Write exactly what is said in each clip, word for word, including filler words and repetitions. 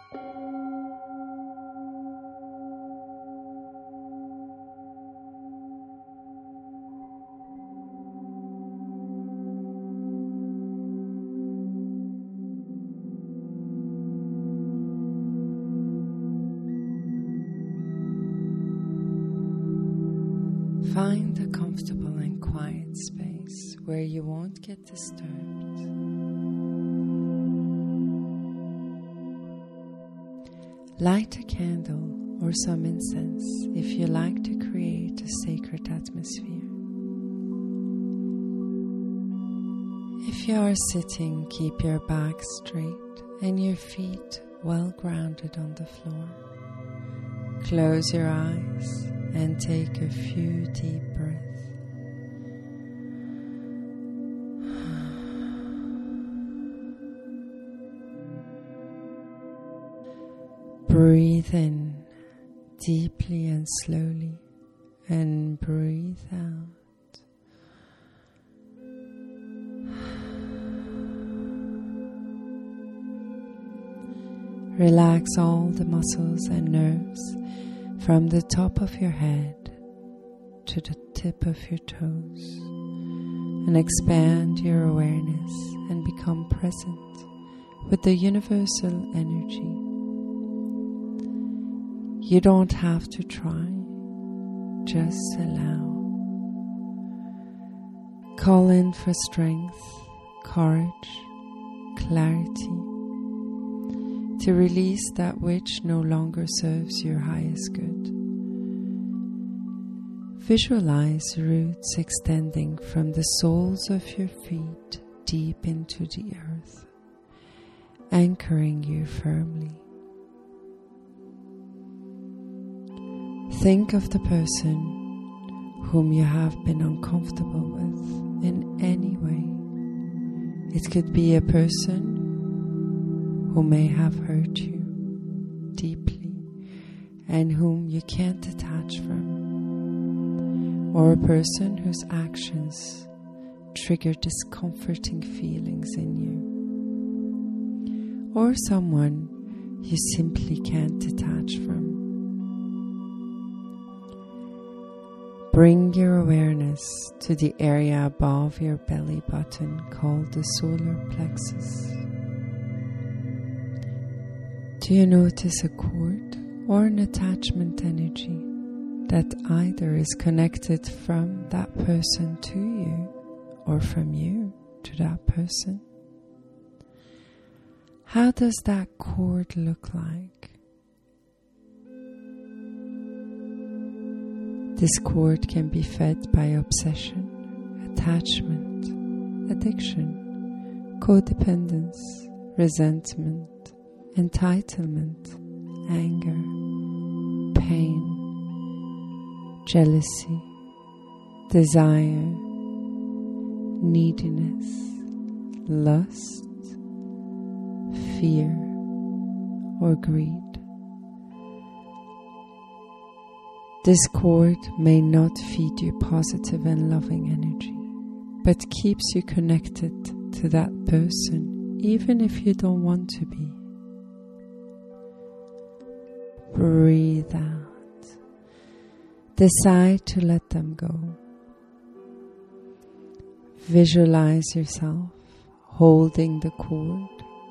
Find a comfortable and quiet space where you won't get disturbed. Light a candle or some incense if you like to create a sacred atmosphere. If you are sitting, keep your back straight and your feet well grounded on the floor. Close your eyes and take a few deep breaths. Breathe in deeply and slowly, and breathe out. Relax all the muscles and nerves from the top of your head to the tip of your toes, and expand your awareness and become present with the universal energy. You don't have to try, just allow. Call in for strength, courage, clarity, to release that which no longer serves your highest good. Visualize roots extending from the soles of your feet deep into the earth, anchoring you firmly. Think of the person whom you have been uncomfortable with in any way. It could be a person who may have hurt you deeply and whom you can't detach from, or a person whose actions trigger discomforting feelings in you, or someone you simply can't detach from. Bring your awareness to the area above your belly button called the solar plexus. Do you notice a cord or an attachment energy that either is connected from that person to you or from you to that person? How does that cord look like? This cord can be fed by obsession, attachment, addiction, codependence, resentment, entitlement, anger, pain, jealousy, desire, neediness, lust, fear, or greed. This cord may not feed you positive and loving energy, but keeps you connected to that person, even if you don't want to be. Breathe out. Decide to let them go. Visualize yourself holding the cord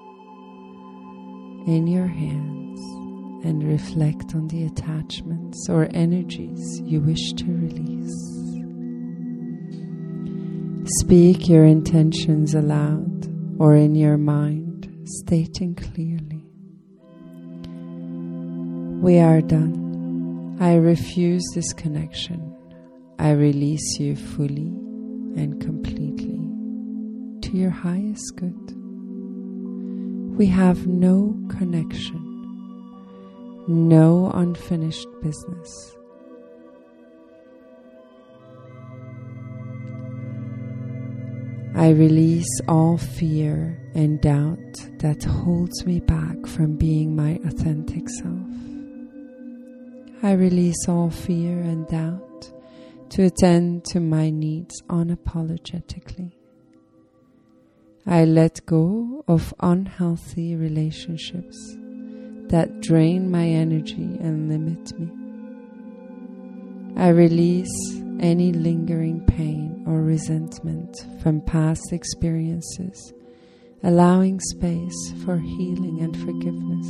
in your hands and reflect on the attachments or energies you wish to release. Speak your intentions aloud or in your mind, stating clearly, "We are done. I refuse this connection. I release you fully and completely to your highest good. We have no connection, no unfinished business." I release all fear and doubt that holds me back from being my authentic self. I release all fear and doubt to attend to my needs unapologetically. I let go of unhealthy relationships that drain my energy and limit me. I release any lingering pain or resentment from past experiences, allowing space for healing and forgiveness.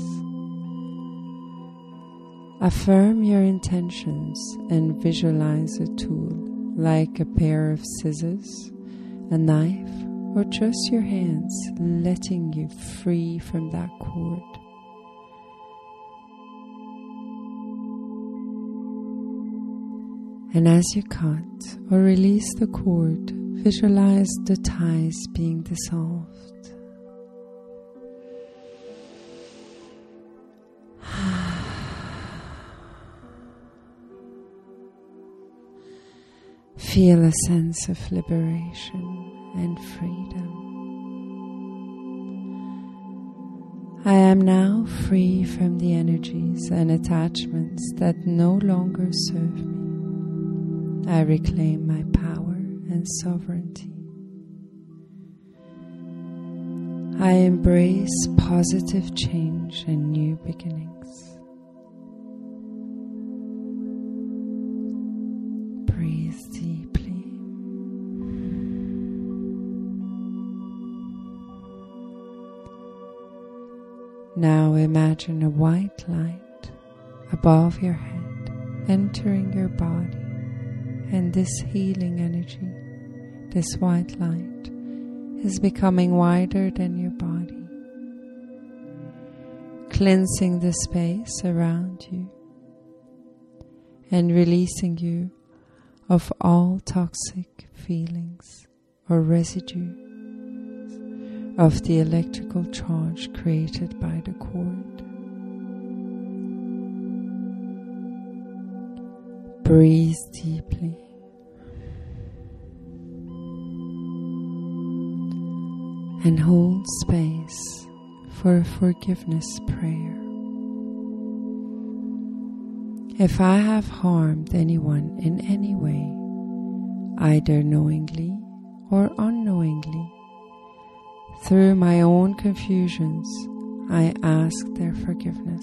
Affirm your intentions and visualize a tool like a pair of scissors, a knife, or just your hands letting you free from that cord. And as you cut or release the cord, visualize the ties being dissolved. Feel a sense of liberation and freedom. I am now free from the energies and attachments that no longer serve me. I reclaim my power and sovereignty. I embrace positive change and new beginnings. Breathe deeply. Now imagine a white light above your head entering your body. And this healing energy, this white light, is becoming wider than your body, cleansing the space around you and releasing you of all toxic feelings or residue of the electrical charge created by the cord. Breathe deeply. And hold space for a forgiveness prayer. If I have harmed anyone in any way, either knowingly or unknowingly, through my own confusions, I ask their forgiveness.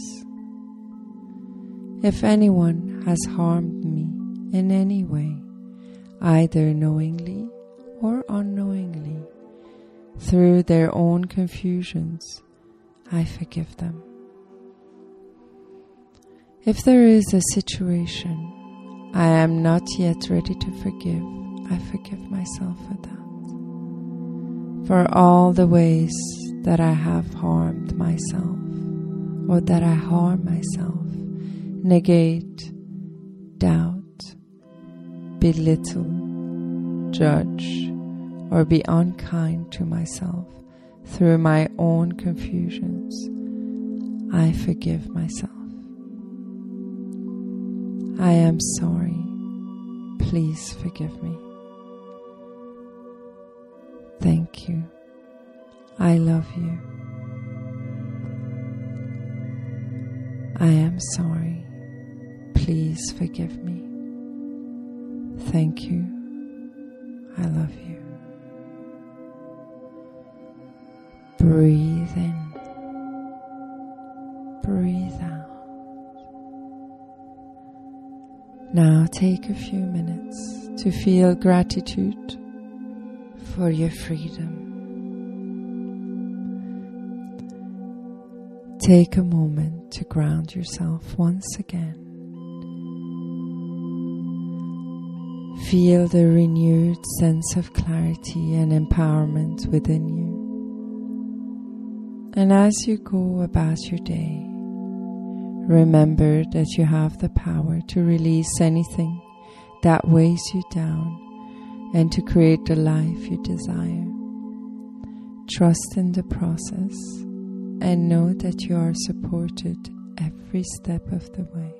If anyone has harmed me in any way, either knowingly or unknowingly, through their own confusions, I forgive them. If there is a situation I am not yet ready to forgive, I forgive myself for that. For all the ways that I have harmed myself or that I harm myself, negate, doubt, belittle, judge, or be unkind to myself through my own confusions, I forgive myself. I am sorry. Please forgive me. Thank you. I love you. I am sorry. Please forgive me. Thank you. I love you. Breathe in. Breathe out. Now take a few minutes to feel gratitude for your freedom. Take a moment to ground yourself once again. Feel the renewed sense of clarity and empowerment within you. And as you go about your day, remember that you have the power to release anything that weighs you down and to create the life you desire. Trust in the process and know that you are supported every step of the way.